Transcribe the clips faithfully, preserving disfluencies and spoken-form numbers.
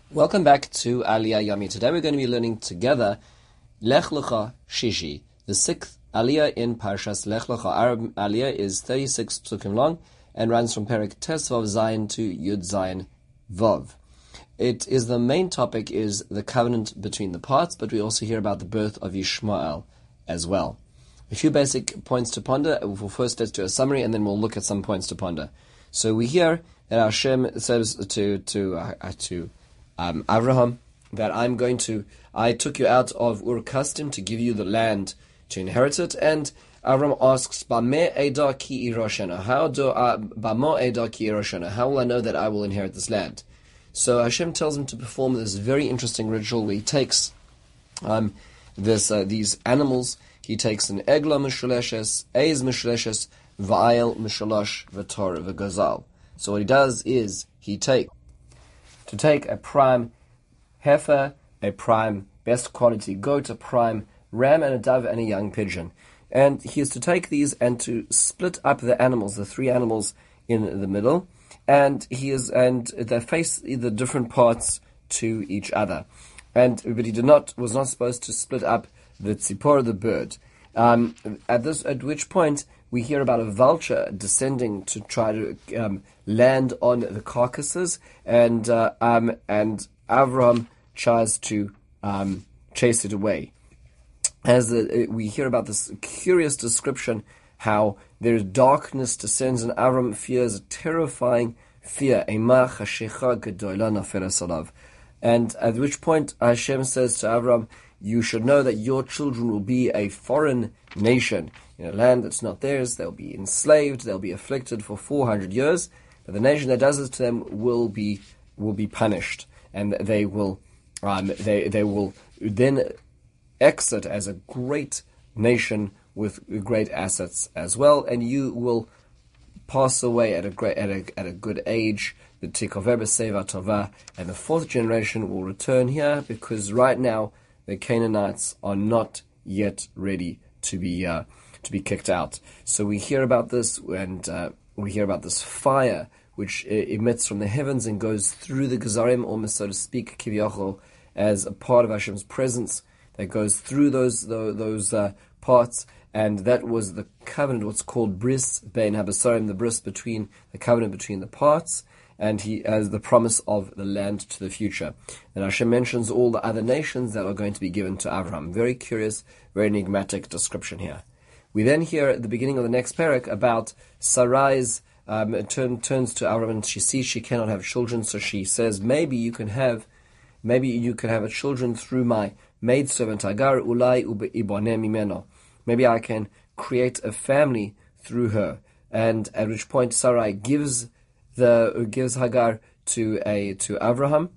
Welcome back to Aliyah Yami. Today we're going to be learning together Lech Lecha Shishi, the sixth Aliyah in Parshas Lech Lecha. Our Aliyah is thirty-six psukim long and runs from Perek Tes Vav Zayin to Yud Zayin Vav. It is the main topic is the covenant between the parts, but we also hear about the birth of Yishmael as well. A few basic points to ponder. We'll first let's do a summary and then we'll look at some points to ponder. So we hear that Hashem says to to uh, to Um, Avraham, that I'm going to, I took you out of Ur Kasdim to give you the land to inherit it, and Avraham asks, Bameh Eda ki iroshena, how do I, Bameh Eda ki iroshena, how will I know that I will inherit this land? So Hashem tells him to perform this very interesting ritual where he takes um, this uh, these animals, he takes an Egla Mishaleshes, Eiz Mishaleshes, Va'ayel Mishalash, V'tor, V'gazal. So what he does is, he takes to take a prime heifer, a prime best quality goat, a prime ram, and a dove, and a young pigeon. And he is to take these and to split up the animals, the three animals in the middle, and he is and they face the different parts to each other. And but he did not was not supposed to split up the tzipor, the bird. Um, at this, at which point we hear about a vulture descending to try to um, land on the carcasses, and uh, um, and Avraham tries to um, chase it away. As the, we hear about this curious description, how there is darkness descends, and Avraham fears a terrifying fear. And at which point Hashem says to Avraham, you should know that your children will be a foreign nation in a land that's not theirs. They'll be enslaved. They'll be afflicted for four hundred years. But the nation that does this to them will be will be punished, and they will um, they they will then exit as a great nation with great assets as well. And you will pass away at a great at a at a good age. The Tikover B'Seva Tova, and the fourth generation will return here, because right now the Canaanites are not yet ready to be uh, to be kicked out. So we hear about this, and uh, we hear about this fire which uh, emits from the heavens and goes through the Gezarim, almost so to speak, Kiviyachol, as a part of Hashem's presence that goes through those those, those uh, parts. And that was the covenant, what's called bris bein habasarim, the bris between the covenant between the parts, and he as the promise of the land to the future. And Hashem mentions all the other nations that are going to be given to Avraham. Very curious, very enigmatic description here. We then hear at the beginning of the next parak about Sarai's um, turn, turns to Avraham, and she sees she cannot have children, so she says, maybe you can have, maybe you can have a children through my maidservant Hagar, ulai iboneh mimeno. Maybe I can create a family through her. And at which point Sarai gives the gives Hagar to a to Avraham,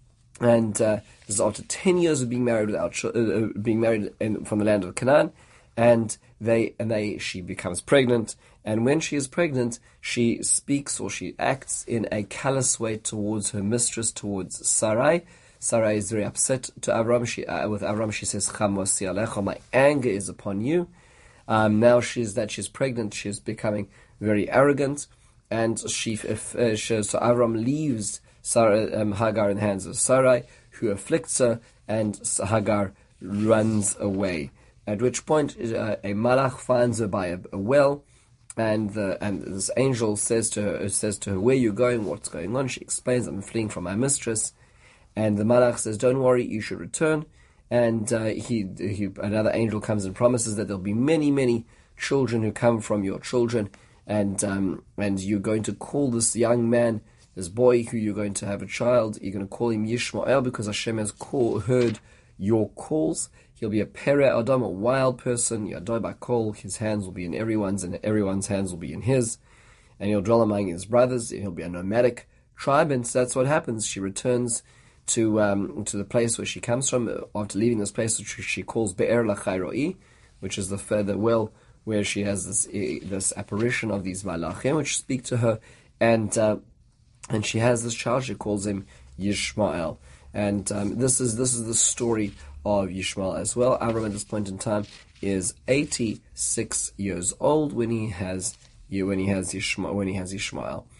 and uh, this is after ten years of being married without uh, being married in, from the land of Canaan, and they and they she becomes pregnant, and when she is pregnant, she speaks or she acts in a callous way towards her mistress, towards Sarai. Sarai is very upset to Avraham. She uh, with Avraham she says, "Cham wasi alecha, my anger is upon you." Um, now she's that she's pregnant, she's becoming very arrogant. And she, if, uh, she, so Avram leaves Sarah, um, Hagar in the hands of Sarai, who afflicts her, and Hagar runs away. At which point, uh, a malach finds her by a, a well, and the, and this angel says to her, says to her, "Where are you going? What's going on?" She explains, "I'm fleeing from my mistress." And the malach says, "Don't worry, you should return." And uh, he, he, another angel comes and promises that there'll be many, many children who come from your children. And um, and you're going to call this young man, this boy who you're going to have a child, you're going to call him Yishmael, because Hashem has call, heard your calls. He'll be a Pere Adam, a wild person, Yadoi Bakol, his hands will be in everyone's, and everyone's hands will be in his. And he'll dwell among his brothers, he'll be a nomadic tribe, and so that's what happens. She returns to um, to the place where she comes from, after leaving this place which she calls Be'er Lachairoi, which is the further well, where she has this this apparition of these malachim which speak to her, and uh, and she has this child. She calls him Yishmael, and um, this is this is the story of Yishmael as well. Avram at this point in time is eighty-six years old when he has when he has Yishmael when he has Yishmael.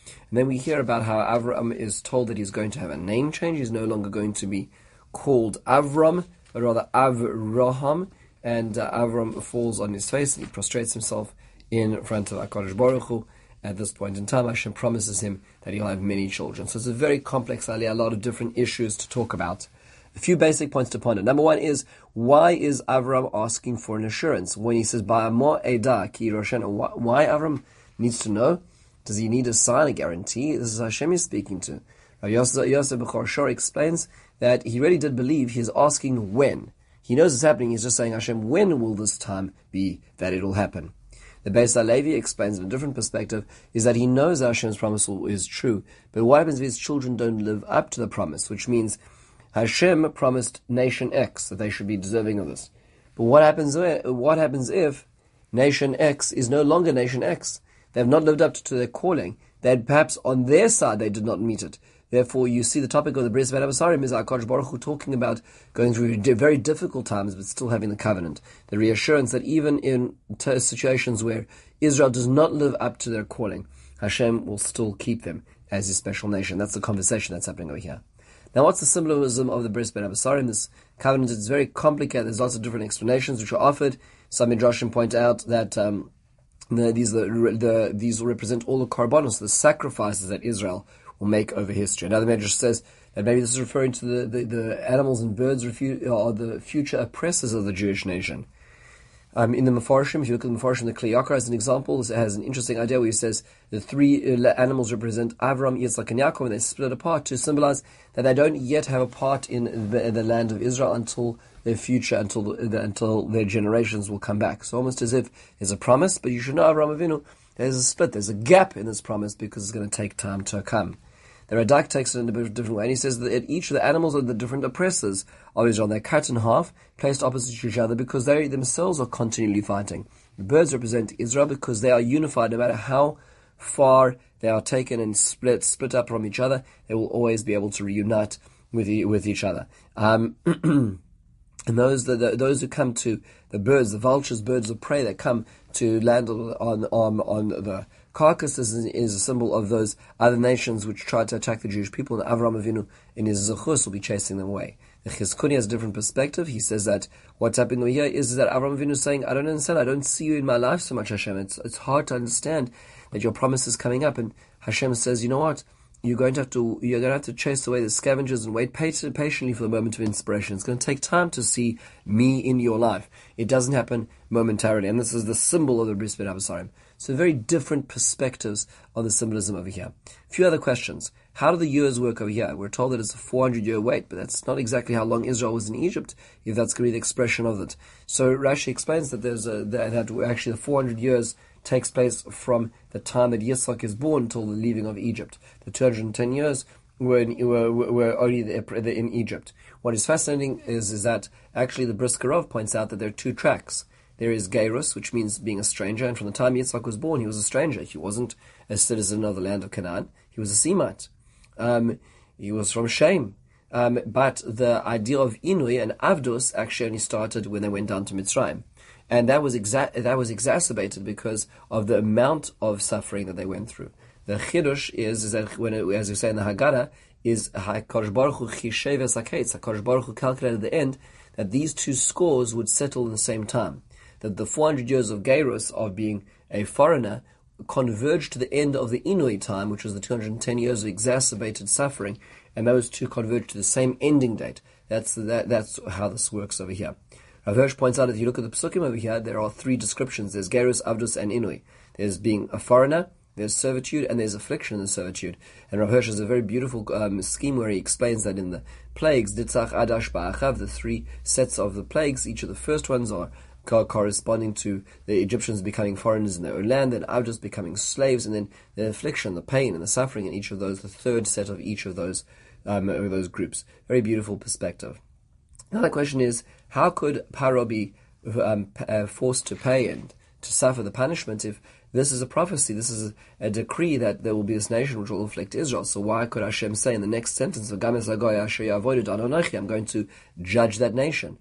And then we hear about how Avram is told that he's going to have a name change. He's no longer going to be called Avram, but rather Avraham. And uh, Avram falls on his face and he prostrates himself in front of HaKadosh Baruch Hu. At this point in time, Hashem promises him that he'll have many children. So it's a very complex aliyah, a lot of different issues to talk about. A few basic points to ponder. Number one is, why is Avram asking for an assurance? When he says, Ba'amo Eda Ki Roshena, why Avram needs to know? Does he need a sign, a guarantee? This is Hashem he's speaking to. Yosef Bechor Shor explains that he really did believe. He's asking when. He knows it's happening. He's just saying, Hashem, when will this time be that it will happen? The Beis HaLevi explains in a different perspective, is that he knows that Hashem's promise is true, but what happens if his children don't live up to the promise, which means Hashem promised nation X that they should be deserving of this. But what happens, what happens if nation X is no longer nation X? They have not lived up to their calling. That perhaps on their side they did not meet it. Therefore, you see the topic of the Bris Ben Abasarim is HaKadosh Baruch Hu talking about going through very difficult times, but still having the covenant. The reassurance that even in t- situations where Israel does not live up to their calling, Hashem will still keep them as His special nation. That's the conversation that's happening over here. Now, what's the symbolism of the Bris Ben Abasarim? This covenant is very complicated. There's lots of different explanations which are offered. Some Midrashim point out that um, the, these the, the these will represent all the korbanos, the sacrifices that Israel will make over history. Another Midrash says that maybe this is referring to the, the, the animals and birds refu- or the future oppressors of the Jewish nation. Um, in the Mefarshim, if you look at the Mefarshim, the Kli Yakar as an example, it has an interesting idea where he says the three uh, animals represent Avram, Yitzchak, and Yaakov, and they split apart to symbolize that they don't yet have a part in the, the land of Israel until their future, until the, the, until their generations will come back. So almost as if there's a promise, but you should know Avram Avinu, there's a split, there's a gap in this promise because it's going to take time to come. The Radak takes it in a bit different way, and he says that each of the animals are the different oppressors of Israel. They're cut in half, placed opposite to each other, because they themselves are continually fighting. The birds represent Israel because they are unified. No matter how far they are taken and split split up from each other, they will always be able to reunite with with each other. Um, and those the, the, those who come to the birds, the vultures, birds of prey that come to land on on on the carcass is, is a symbol of those other nations which tried to attack the Jewish people, and Avram Avinu in his Zechus will be chasing them away. The Chizkuni has a different perspective. He says that what's happening over here is that Avram Avinu is saying, I don't understand, I don't see you in my life so much, Hashem. It's, it's hard to understand that your promise is coming up. And Hashem says, you know what? You're going to have to, you're going to have to chase away the scavengers and wait patiently for the moment of inspiration. It's going to take time to see me in your life. It doesn't happen momentarily. And this is the symbol of the Bris Ben Abasarim. So very different perspectives on the symbolism over here. A few other questions. How do the years work over here? We're told that it's a four hundred year wait, but that's not exactly how long Israel was in Egypt, if that's going to be the expression of it. So Rashi explains that there's a, that, that actually the four hundred years takes place from the time that Yitzchak is born until the leaving of Egypt. The two hundred ten years were, in, were, were only in Egypt. What is fascinating is, is that actually the Brisker Rov points out that there are two tracks. There is Geirus, which means being a stranger, and from the time Yitzchak was born, he was a stranger. He wasn't a citizen of the land of Canaan. He was a Semite. Um, he was from Shem. Um, but the idea of Inui and Avdus actually only started when they went down to Mitzrayim. And that was exa- that was exacerbated because of the amount of suffering that they went through. The Chidush is, is that when it, as we say in the Haggadah, is HaKadosh Baruch Hu Chishev es HaKetz. HaKadosh Baruch Hu calculated at the end that these two scores would settle in the same time. That the four hundred years of Geirus, of being a foreigner, converged to the end of the Inui time, which was the two hundred ten years of exacerbated suffering, and those two converged to the same ending date. That's that, that's how this works over here. Rav Hirsch points out that if you look at the Psukim over here, there are three descriptions. There's Geirus, Avdus, and Inui. There's being a foreigner, there's servitude, and there's affliction and servitude. And Rav Hirsch has a very beautiful um, scheme where he explains that in the plagues, Ditzach, Adash, Ba'achav, the three sets of the plagues, each of the first ones are corresponding to the Egyptians becoming foreigners in their own land, and Avdus becoming slaves, and then the affliction, the pain, and the suffering in each of those, the third set of each of those um, of those groups. Very beautiful perspective. Another question is, how could Paro be um, uh, forced to pay and to suffer the punishment if this is a prophecy, this is a, a decree that there will be this nation which will afflict Israel? So why could Hashem say in the next sentence, I'm going to judge that nation?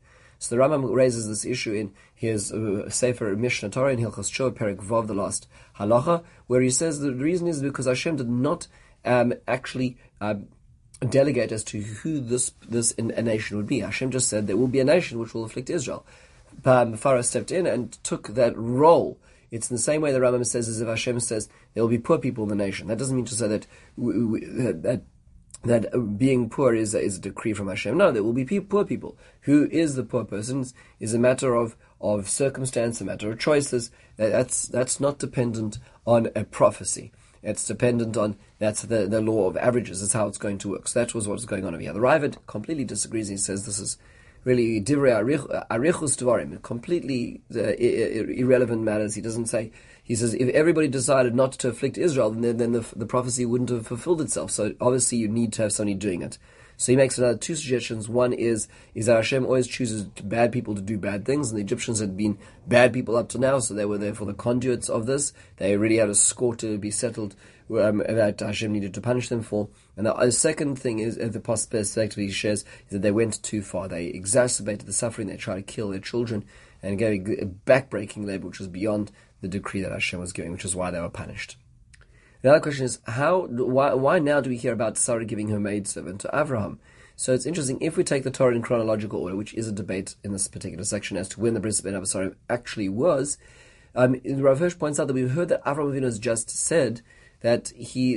So the Rambam raises this issue in his uh, Sefer Mishnah Torah in Hilchos Tshuva, Perek Vav, the last halacha, where he says the reason is because Hashem did not um, actually uh, delegate as to who this this a nation would be. Hashem just said there will be a nation which will afflict Israel. Um, Pharaoh stepped in and took that role. It's in the same way the Rambam says as if Hashem says there will be poor people in the nation. That doesn't mean to say that we, we, that that being poor is a, is a decree from Hashem. No, there will be poor people. Who is the poor person is a matter of, of circumstance, a matter of choices. That's that's not dependent on a prophecy. It's dependent on, that's the, the law of averages, is how it's going to work. So that was what's going on over here. The Raavad completely disagrees. He says this is really divrei arichus dvarim, completely uh, irrelevant matters. He doesn't say, he says, if everybody decided not to afflict Israel, then, then the, the prophecy wouldn't have fulfilled itself. So obviously you need to have somebody doing it. So he makes another two suggestions. One is, is that Hashem always chooses bad people to do bad things, and the Egyptians had been bad people up to now, so they were therefore the conduits of this. They already had a score to be settled um, that Hashem needed to punish them for. And the, the second thing is, uh, the perspective he shares, is that they went too far. They exacerbated the suffering. They tried to kill their children and gave a back-breaking labor, which was beyond the decree that Hashem was giving, which is why they were punished. Another question is, how, why, why now do we hear about Sarah giving her maidservant to Avraham? So it's interesting, if we take the Torah in chronological order, which is a debate in this particular section as to when the Bris Ben Abbasarim actually was, um, Rav Hirsch points out that we've heard that Avraham Avinu has just said that he,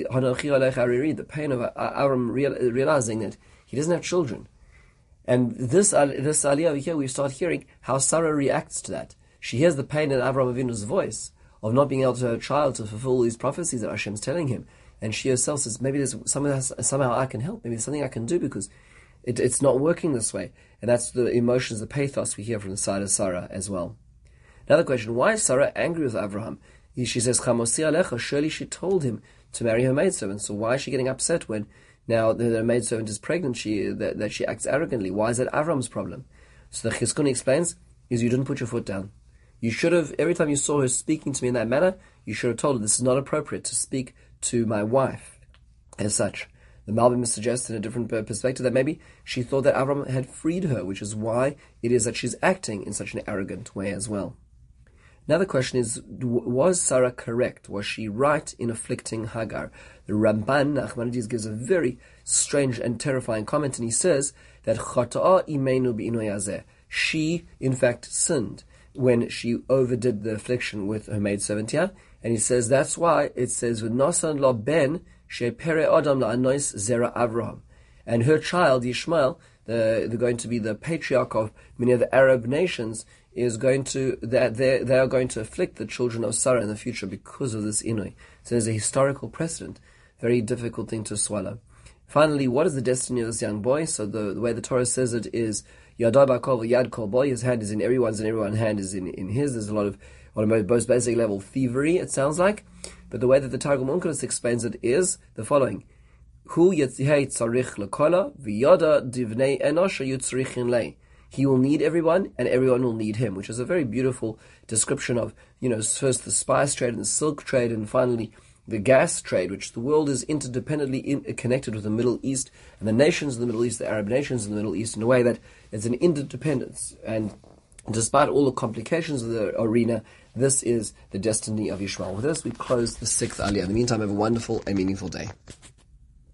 the pain of Avraham realizing that he doesn't have children. And this, this aliyah over here, we start hearing how Sarah reacts to that. She hears the pain in Avraham Avinu's voice of not being able to have a child to fulfill these prophecies that Hashem's telling him. And she herself says, maybe there's something somehow I can help, maybe there's something I can do, because it, it's not working this way. And that's the emotions, the pathos we hear from the side of Sarah as well. Another question, why is Sarah angry with Avraham? She says, Chamosi alecha, surely she told him to marry her maidservant. So why is she getting upset when now the, the maidservant is pregnant, she, that, that she acts arrogantly? Why is that Avraham's problem? So the Chizkun explains, is you didn't put your foot down. You should have, every time you saw her speaking to me in that manner, you should have told her this is not appropriate to speak to my wife as such. The Malbim suggests in a different perspective that maybe she thought that Avram had freed her, which is why it is that she's acting in such an arrogant way as well. Another question is, was Sarah correct? Was she right in afflicting Hagar? The Ramban Nachmanides gives a very strange and terrifying comment, and he says that Chata'a imenu b'inoi hazeh. She, in fact, sinned when she overdid the affliction with her maidservant here. And he says that's why it says, V'nosan lo ben she'pere adam la'anois zera Avraham. And her child, Yishmael, the, they're going to be the patriarch of many of the Arab nations, is going to, that they, they are going to afflict the children of Sarah in the future because of this Inui. So there's a historical precedent. Very difficult thing to swallow. Finally, what is the destiny of this young boy? So the, the way the Torah says it is, Yadai ba'kol v'yad kol boy, his hand is in everyone's and everyone's hand is in, in his. There's a lot of, on a most basic level, thievery, it sounds like. But the way that the Targum Onkelos explains it is the following. Hu yetzihei tzarich l'kola v'yada divnei enosha yutzrichin lei. He will need everyone, and everyone will need him, which is a very beautiful description of, you know, first the spice trade and the silk trade, and finally the gas trade, which the world is interdependently in, connected with the Middle East, and the nations of the Middle East, the Arab nations in the Middle East, in a way that it's an interdependence. And despite all the complications of the arena, this is the destiny of Yishmael. With this, we close the sixth aliyah. In the meantime, have a wonderful and meaningful day.